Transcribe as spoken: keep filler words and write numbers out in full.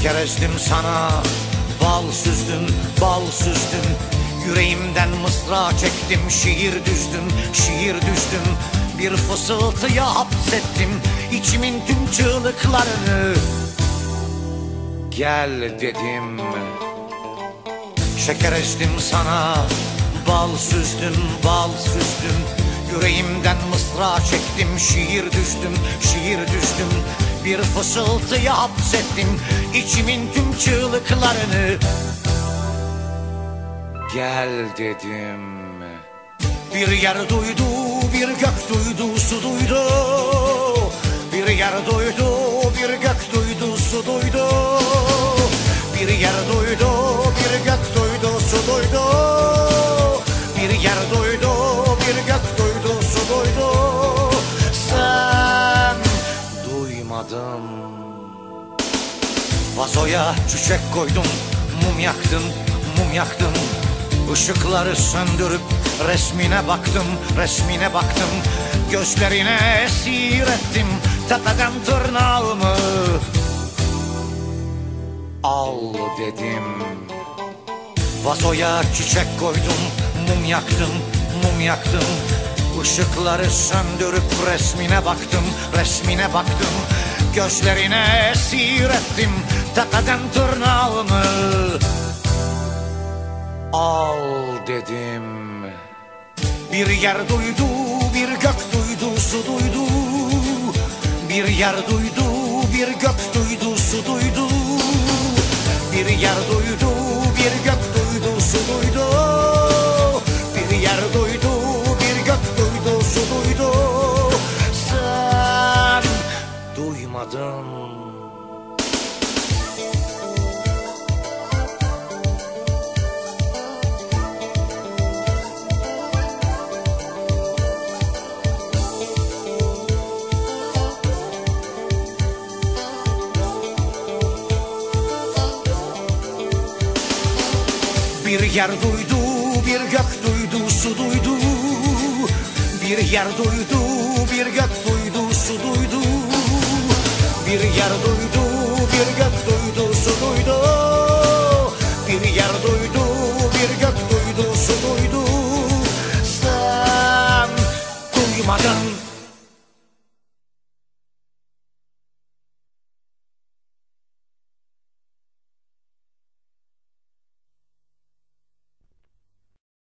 Şeker ezdim sana, bal süzdüm, bal süzdüm. Yüreğimden mısra çektim, şiir düzdüm, şiir düzdüm. Bir fısıltıya hapsettim içimin tüm çığlıklarını. Gel dedim. Şeker ezdim sana, bal süzdüm, bal süzdüm. Yüreğimden mısra çektim, şiir düzdüm, şiir düzdüm. Bir fısıltıya hapsettim içimin tüm çığlıklarını. Gel dedim. Bir yer duydu, bir gök duydu, su duydu. Bir yer duydu, bir gök duydu, su duydu. Bir yer duydu, bir gök duydu, su duydu. Bir yer duydu, bir gök duydu, su duydu. Sen duymadın. Vazoya çiçek koydum, mum yaktın, mum yaktın. Işıkları söndürüp resmine baktım, resmine baktım. Gözlerine esir ettim tepeden tırnağımı. Al dedim. Vazoya çiçek koydum, mum yaktım, mum yaktım. Işıkları söndürüp resmine baktım, resmine baktım. Gözlerine esir ettim tepeden tırnağımı. Al dedim. Bir yer duydu, bir gök duydu, su duydu. Bir yer duydu, bir gök duydu, su duydu. Bir yer duydu, bir gök duydu, su duydu. Bir yer duydu, bir gök duydu, su duydu. Sen duymadın. Bir yer duydu, bir gök duydu, su duydu. Bir yer duydu, bir gök duydu, su duydu. Bir yer duydu, bir gök duydu, su duydu.